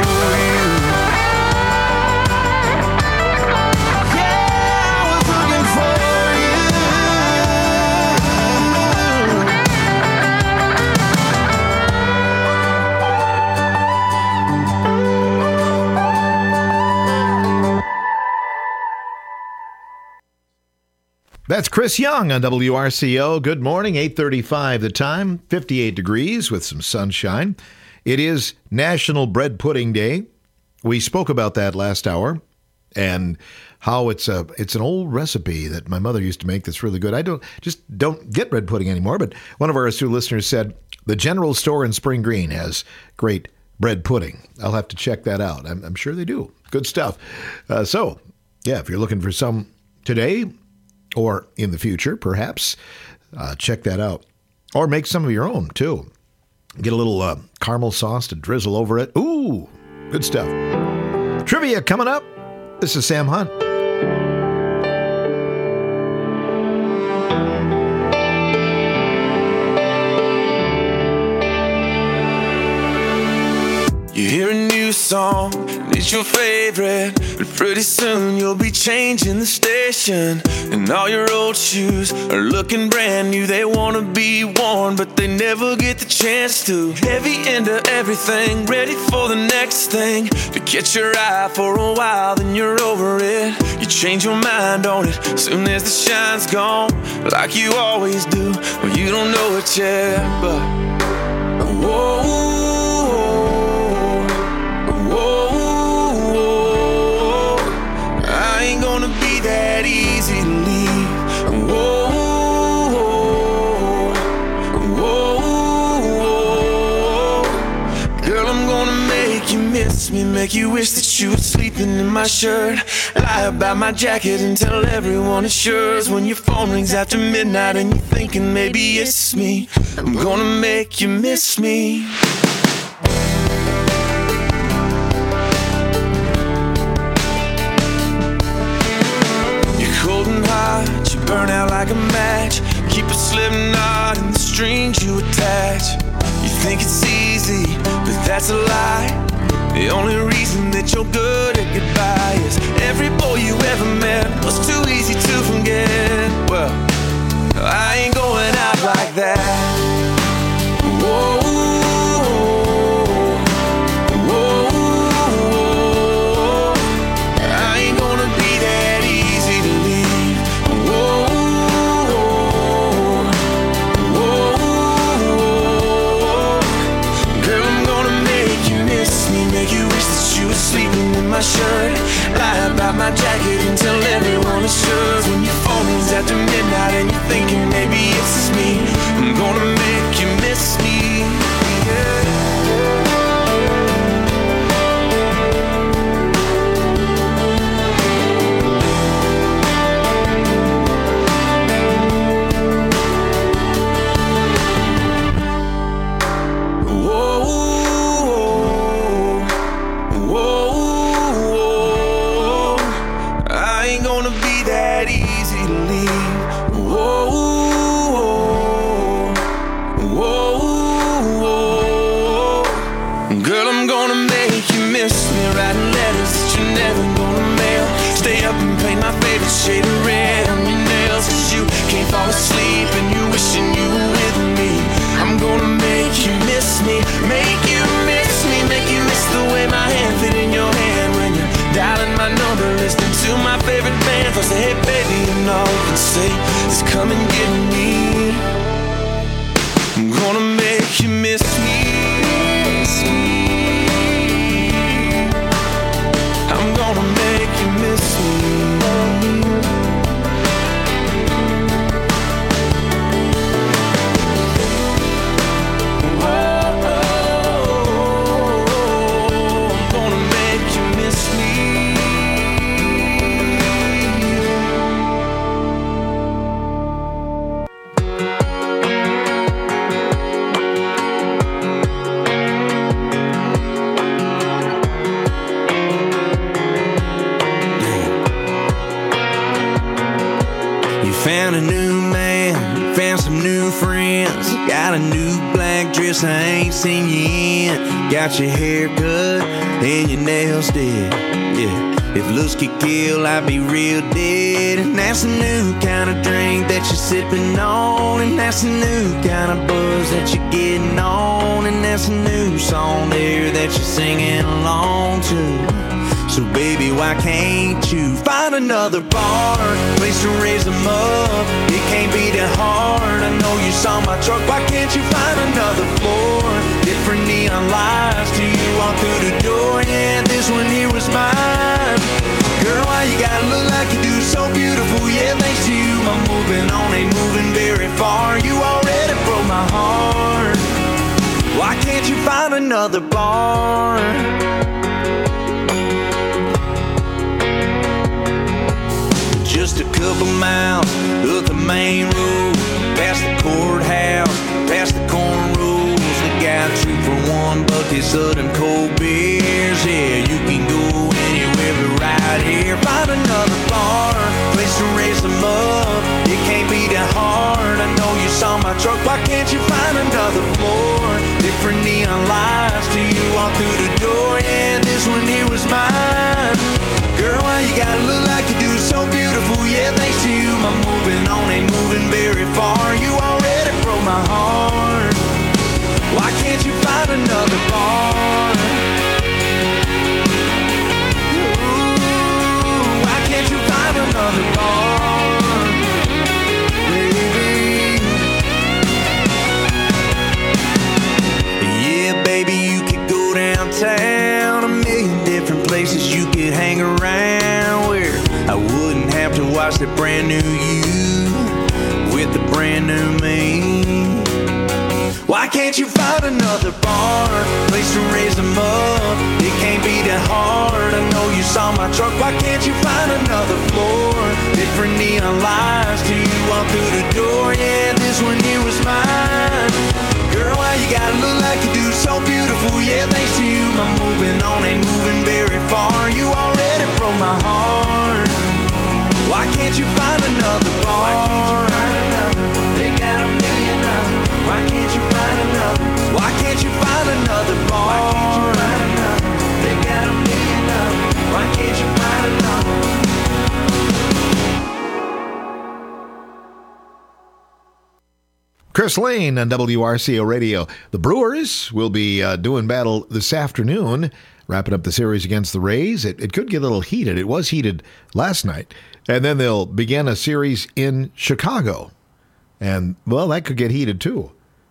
Speaker 11: That's Chris Young on W R C O. Good morning, eight thirty-five the time, fifty-eight degrees with some sunshine. It is National Bread Pudding Day. We spoke about that last hour and how it's a it's an old recipe that my mother used to make that's really good. I don't just don't get bread pudding anymore, but one of our astute listeners said the general store in Spring Green has great bread pudding. I'll have to check that out. I'm, I'm sure they do. Good stuff. Uh, so, yeah, if you're looking for some today, or in the future, perhaps, uh, check that out. Or make some of your own, too. Get a little uh, caramel sauce to drizzle over it. Ooh, good stuff. Trivia coming up. This is Sam Hunt.
Speaker 5: You hear a new song, and it's your favorite, but pretty soon you'll be changing the station, and all your old shoes are looking brand new. They wanna be worn, but they never get the chance to. Heavy into everything, ready for the next thing, to catch your eye for a while, then you're over it. You change your mind on it, soon as the shine's gone, like you always do. Well, you don't know it yet, but whoa. That easy to leave. Whoa, whoa, whoa. Girl, I'm gonna make you miss me, make you wish that you were sleeping in my shirt. Lie about my jacket and tell everyone it's yours. When your phone rings after midnight and you're thinking maybe it's me, I'm gonna make you miss me. You burn out like a match, keep a slip knot in the strings you attach. You think it's easy, but that's a lie. The only reason that you're good at goodbye is every boy you ever met was too easy to forget. Well, I ain't going out like that. Whoa. Sleeping in my shirt, lie about my jacket and tell everyone it's yours. When your phone rings after midnight and you're thinking maybe it's me, I'm gonna make you miss me. Yeah. Shade of red on your nails, cause you can't fall asleep and you wishing you were with me. I'm gonna make you miss me, make you miss me, make you miss the way my hand fit in your hand when you're dialing my number, listening to my favorite band. I say, hey baby, and all you can say is come and get me. I'm gonna make you miss me, miss me. I'm gonna make you miss me.
Speaker 2: Found a new man, found some new friends. Got a new black dress I ain't seen you in. Got your hair cut and your nails did. Yeah. If looks could kill, I'd be real dead. And that's a new kind of drink that you're sipping on. And that's a new kind of buzz that you're getting on. And that's a new song there that you're singing along to. So baby, why can't you find another bar, place to raise them up? It can't be that hard. I know you saw my truck. Why can't you find another floor? Different neon lights till you walk through the door. Yeah, this one here was mine. Girl, why you gotta look like you do? So beautiful. Yeah, thanks to you, I'm moving on, ain't moving very far. You already broke my heart. Why can't you find another bar? Just a couple miles up the main road, past the courthouse, past the cornrows. They got two for one buckets of them cold beers. Yeah, you can go anywhere but right here. Find another bar, place to raise them up. It can't be that hard. I know you saw my truck. Why can't you find another floor? Different neon lights till you walk through the door. Yeah, this one here was mine. Girl, why you gotta look like you do? So beautiful, yeah, thanks to you, I'm moving on, ain't moving very far. You already broke my heart. Why can't you find another bar? Ooh, why can't you find another bar? Baby. Yeah, baby, you could go downtown, a million different places you could hang around where I wouldn't have to watch the brand new you with the brand new me. Why can't you find another bar, place to raise them up? It can't be that hard. I know you saw my truck. Why can't you find another floor? Different neon lights till you walk through the door. Yeah, this one here was mine. Girl, why you gotta look like you do? So beautiful, yeah, thanks to you, I'm moving on, ain't moving very far. You already broke my heart. Why can't you find another bar? They got a million others. Why can't you find another? Why can't you find another bar? They got a million others. Why can't you find another?
Speaker 11: Chris Lane on W R C O Radio. The Brewers will be uh, doing battle this afternoon, wrapping up the series against the Rays. It, it could get a little heated. It was heated last night. And then they'll begin a series in Chicago. And, well, that could get heated too.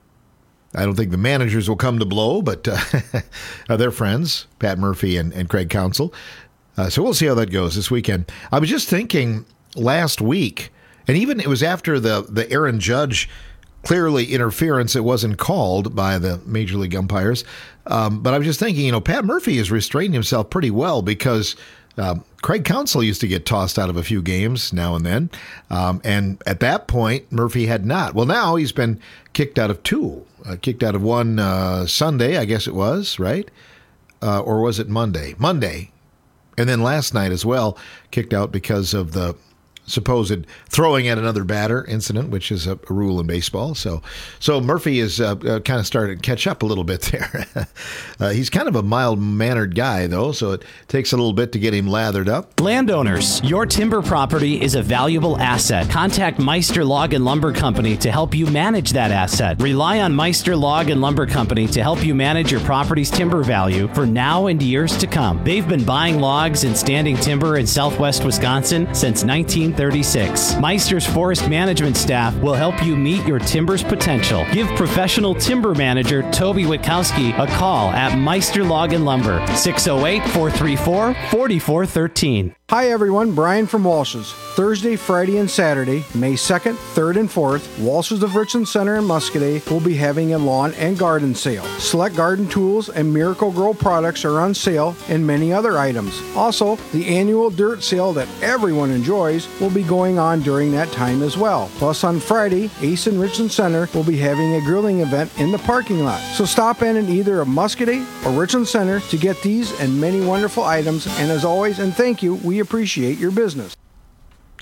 Speaker 11: I don't think the managers will come to blow, but uh, they're friends, Pat Murphy and, and Craig Counsell. Uh, so we'll see how that goes this weekend. I was just thinking last week, and even it was after the, the Aaron Judge clearly interference, it wasn't called by the Major League umpires. Um, but I was just thinking, you know, Pat Murphy has restrained himself pretty well because um, Craig Counsell used to get tossed out of a few games now and then. Um, and at that point, Murphy had not. Well, now he's been kicked out of two. Uh, kicked out of one uh, Sunday, I guess it was, right? Uh, or was it Monday? Monday. And then last night as well, kicked out because of the supposed throwing at another batter incident, which is a, a rule in baseball. So so Murphy is uh, uh, kind of starting to catch up a little bit there. uh, he's kind of a mild-mannered guy, though, so it takes a little bit to get him lathered up.
Speaker 6: Landowners, your timber property is a valuable asset. Contact Meister Log and Lumber Company to help you manage that asset. Rely on Meister Log and Lumber Company to help you manage your property's timber value for now and years to come. They've been buying logs and standing timber in southwest Wisconsin since nineteen thirty-six. Meister's forest management staff will help you meet your timber's potential. Give professional timber manager Toby Witkowski a call at Meister Log and Lumber, six oh eight, four three four, four four one three.
Speaker 7: Hi everyone, Brian from Walsh's. Thursday, Friday, and Saturday, May second, third, and fourth, Walsh's of Richland Center in Muscadet will be having a lawn and garden sale. Select garden tools and Miracle-Gro products are on sale and many other items. Also, the annual dirt sale that everyone enjoys will be going on during that time as well. Plus on Friday, Ace in Richland Center will be having a grilling event in the parking lot. So stop in at either a Muscadet or Richland Center to get these and many wonderful items. And as always, and thank you, we appreciate your business.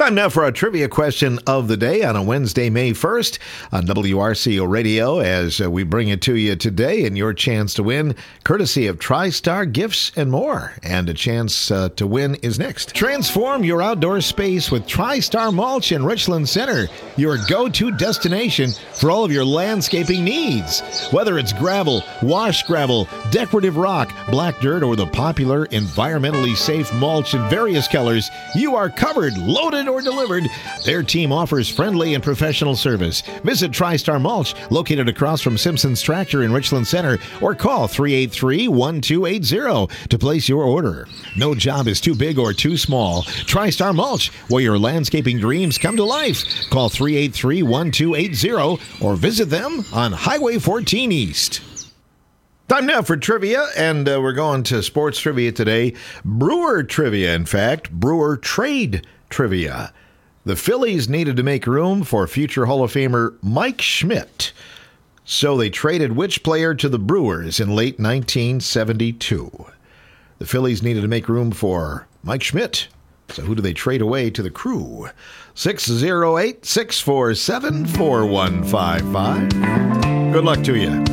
Speaker 11: Time now for our trivia question of the day on a Wednesday, May first on W R C O Radio as uh, we bring it to you today and your chance to win courtesy of TriStar Gifts and more. And a chance uh, to win is next. Transform your outdoor space with TriStar Mulch in Richland Center, your go-to destination for all of your landscaping needs. Whether it's gravel, wash gravel, decorative rock, black dirt, or the popular environmentally safe mulch in various colors, you are covered, loaded, or delivered. Their team offers friendly and professional service. Visit TriStar Mulch, located across from Simpson's Tractor in Richland Center, or call three eight three, one two eight zero to place your order. No job is too big or too small. TriStar Mulch, where your landscaping dreams come to life. Call three eight three, one two eight zero or visit them on Highway fourteen East. Time now for trivia, and uh, we're going to sports trivia today. Brewer trivia, in fact, Brewer trade trivia. The Phillies needed to make room for future Hall of Famer Mike Schmidt, so they traded which player to the Brewers in late nineteen seventy-two? The Phillies needed to make room for Mike Schmidt, so who do they trade away to the Crew? six oh eight, six four seven, four one five five. Good luck to you.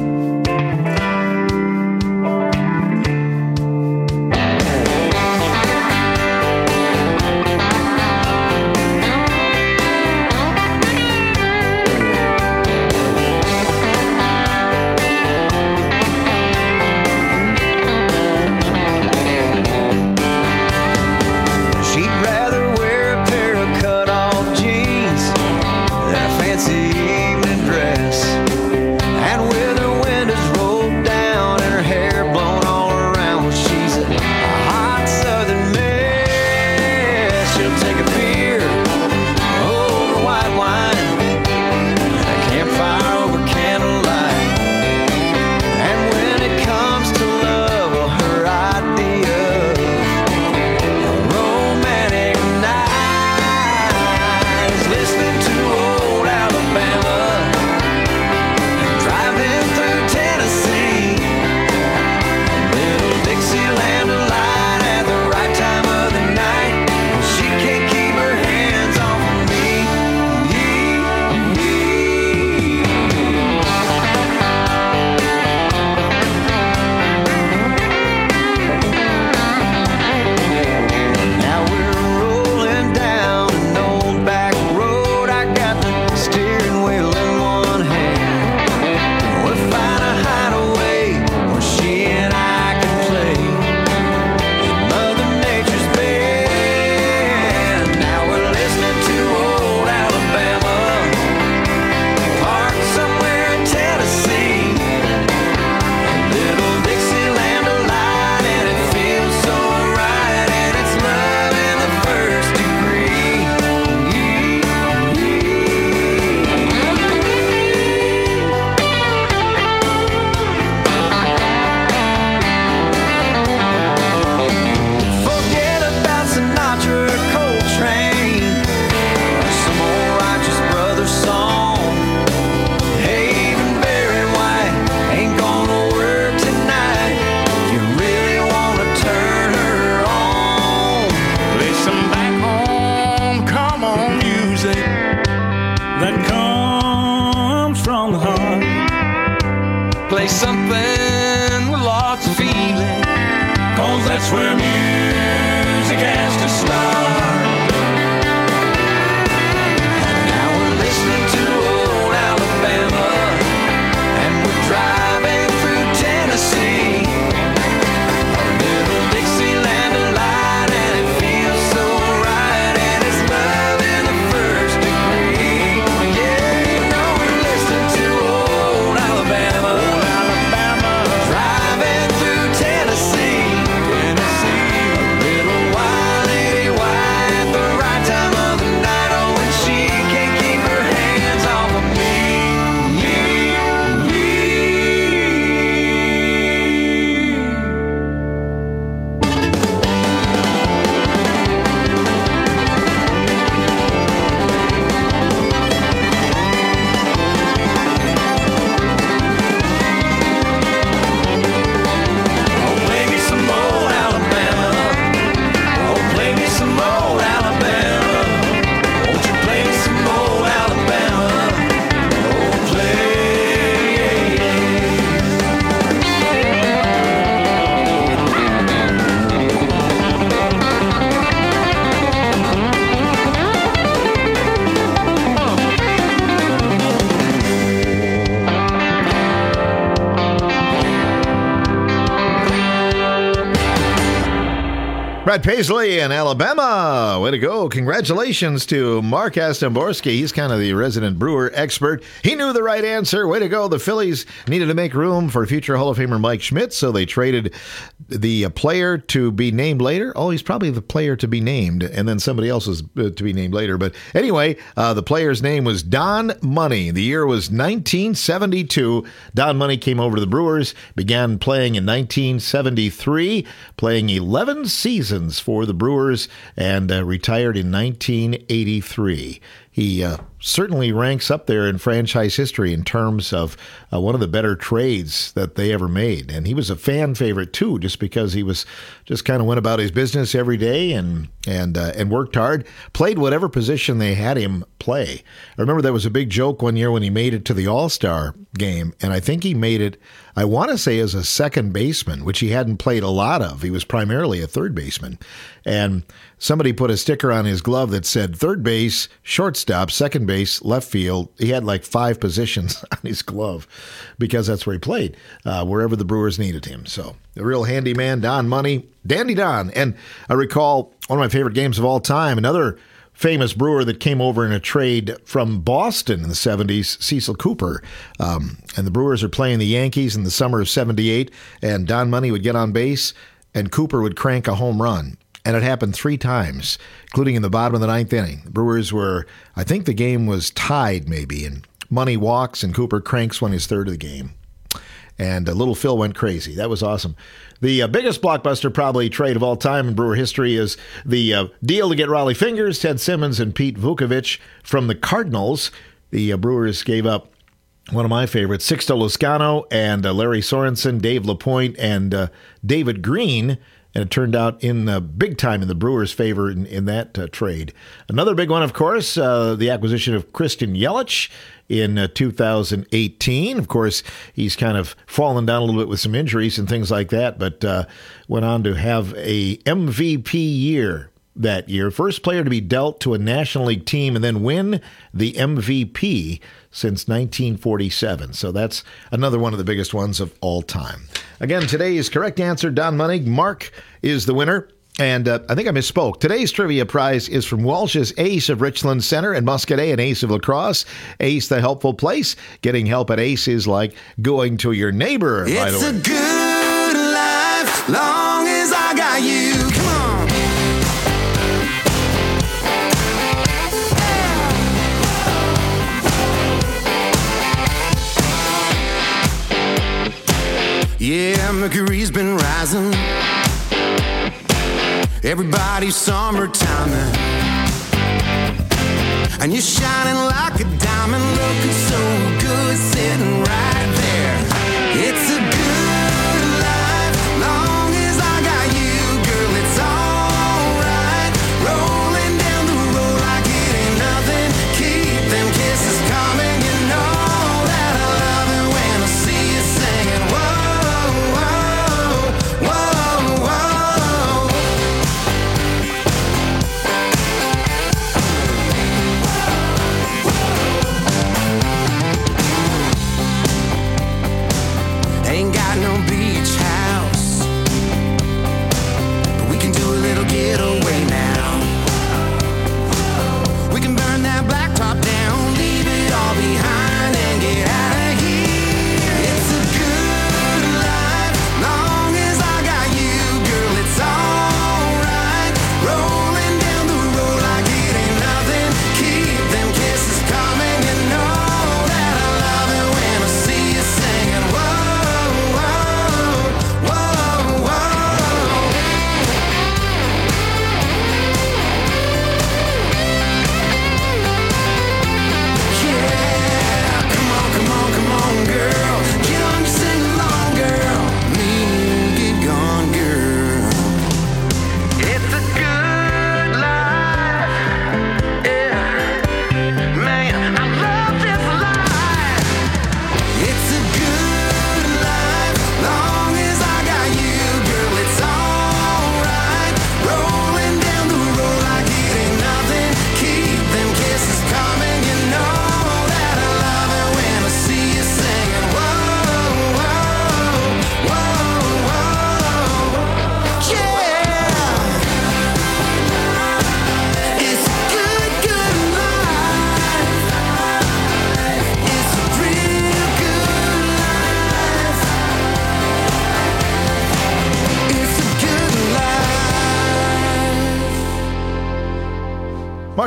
Speaker 2: That's where music has to start. Now we're listening to old Alabama, and we're driving through Tennessee. A little Dixieland delight, and it feels so right, and it's love in the first degree. Yeah, you know we're listening to old Alabama, old Alabama, driving through Tennessee. Tennessee, a little wild lady wild.
Speaker 11: Brett Paisley in Alabama. Way to go. Congratulations to Mark Astamborski. He's kind of the resident Brewer expert. He knew the right answer. Way to go. The Phillies needed to make room for future Hall of Famer Mike Schmidt, so they traded the uh, player to be named later. Oh, he's probably the player to be named, and then somebody else is uh, to be named later. But anyway, uh, the player's name was Don Money. The year was nineteen seventy-two. Don Money came over to the Brewers, began playing in nineteen seventy-three, playing eleven seasons for the Brewers, and uh, retired in nineteen eighty-three. He uh, certainly ranks up there in franchise history in terms of uh, one of the better trades that they ever made. And he was a fan favorite, too, just because he was just kind of went about his business every day and and uh, and worked hard, played whatever position they had him play. I remember there was a big joke one year when he made it to the All-Star game, and I think he made it, I want to say, as a second baseman, which he hadn't played a lot of. He was primarily a third baseman. And somebody put a sticker on his glove that said third base, shortstop, second base, left field. He had like five positions on his glove because that's where he played, uh, wherever the Brewers needed him. So a real handy man, Don Money, Dandy Don. And I recall one of my favorite games of all time, another famous Brewer that came over in a trade from Boston in the seventies, Cecil Cooper. Um, and the Brewers are playing the Yankees in the summer of seventy-eight, and Don Money would get on base, and Cooper would crank a home run. And it happened three times, including in the bottom of the ninth inning. The Brewers were, I think the game was tied maybe, and Money walks and Cooper cranks one his third of the game. And uh, little Phil went crazy. That was awesome. The uh, biggest blockbuster probably trade of all time in Brewer history is the uh, deal to get Raleigh Fingers, Ted Simmons, and Pete Vukovich from the Cardinals. The uh, Brewers gave up one of my favorites, Sixto Loscano and uh, Larry Sorensen, Dave LaPointe, and uh, David Green. And it turned out in uh, big time in the Brewers' favor in, in that uh, trade. Another big one, of course, uh, the acquisition of Christian Yelich in uh, two thousand eighteen. Of course, he's kind of fallen down a little bit with some injuries and things like that, but uh, went on to have a M V P year that year. First player to be dealt to a National League team and then win the M V P since nineteen forty-seven. So that's another one of the biggest ones of all time. Again, today's correct answer, Don Money. Mark is the winner. And uh, I think I misspoke. Today's trivia prize is from Walsh's Ace of Richland Center and Muscadet and Ace of La Crosse. Ace, the helpful place. Getting help at Ace is like going to your neighbor, by the way.
Speaker 2: It's a good life, long as I got you. Come on. Yeah, Mercury's been rising. Everybody's summertime, and you're shining like a diamond, looking so good, sitting right there. It's a good life, long as I got you, girl. It's alright, rolling down the road like it ain't nothing. Keep them kisses coming, you know that I love it when I see you singing. Whoa, whoa, whoa, whoa.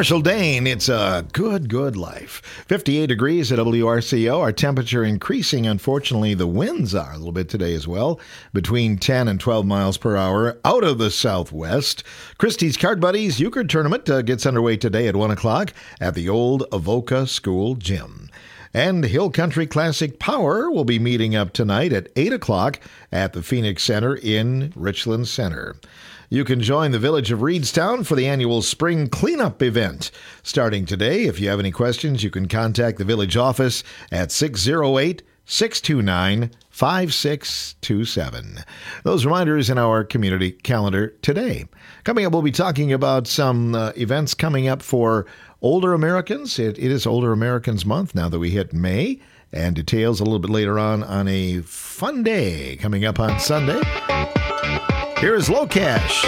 Speaker 11: Marshall Dane, it's a good, good life. fifty-eight degrees at W R C O. Our temperature increasing. Unfortunately, the winds are a little bit today as well, between ten and twelve miles per hour out of the southwest. Christie's Card Buddies Euchre Tournament uh, gets underway today at one o'clock at the old Avoca School Gym. And Hill Country Classic Power will be meeting up tonight at eight o'clock at the Phoenix Center in Richland Center. You can join the Village of Reedstown for the annual Spring Cleanup event. Starting today, if you have any questions, you can contact the village office at six oh eight, six two nine, five six two seven. Those reminders in our community calendar today. Coming up, we'll be talking about some uh, events coming up for older Americans. It, it is Older Americans Month now that we hit May, and details a little bit later on on a fun day coming up on Sunday. Here is Low Cash.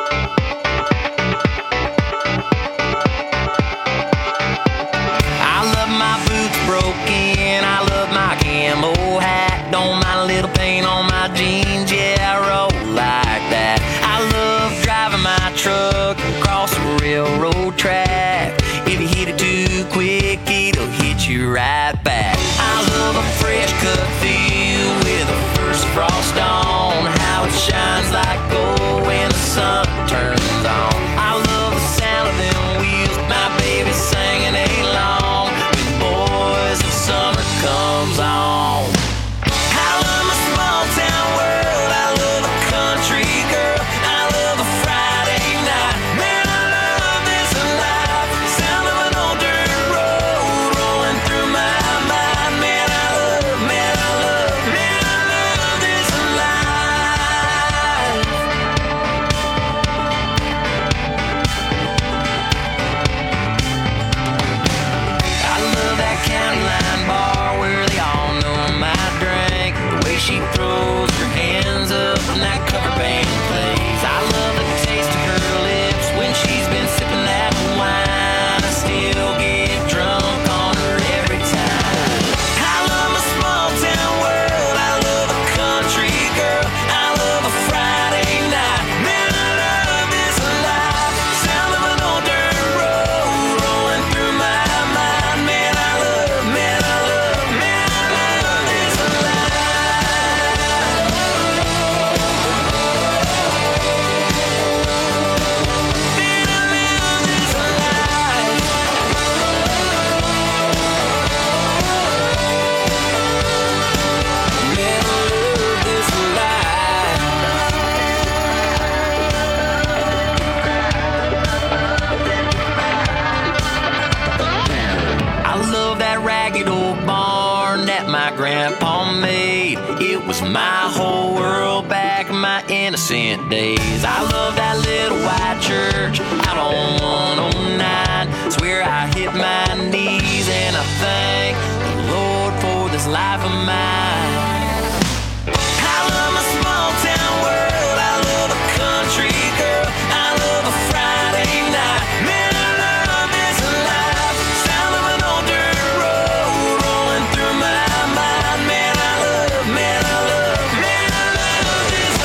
Speaker 8: I love my boots broken. I love my camo hat. Don't mind a little paint on my jeans. Yeah, I roll like that. I love driving my truck across the railroad track. If you hit it too quick, it'll hit you right back. I love a fresh cut field with the first frost on. How it shines like gold when the sun turns on. I love the sound of them wheels, my baby singing along with boys when summer comes on. I love my small town world. I love a country girl. I love a Friday night. Man, I love this life. Sound of an old dirt road rolling through my mind. Man, I love, man, I love, man, I love this life. I love that county line bar where they all know my drink. The way she throws her hands up when that cover band plays. I love the taste of her lips when she's been sipping that wine. I still get drunk on her every time. I love my small town world. I love a country girl. I love a Friday night. Man, I love this life. Sound of an old dirt road rolling through my mind. Man, I love, man, I love, man, I love this life. I love that ragged old barn that my grandpa made. It was my whole world back in my innocent days. I love that little white church out on one oh nine. Swear I hit my knees and I thank the Lord for this life of mine. I love my small town world. I love a country girl. I love a Friday night. Man, I love this life. Sound of an old dirt road rolling through my mind. Man, I love, man, I love, man, I love this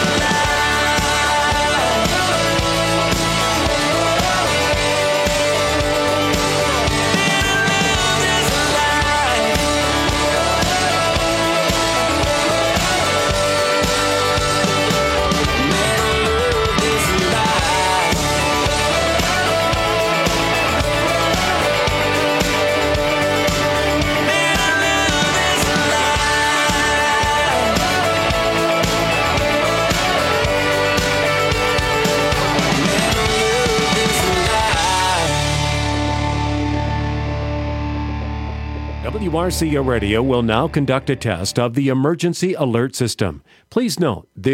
Speaker 9: W R C O Radio will now conduct a test of the emergency alert system. Please note, this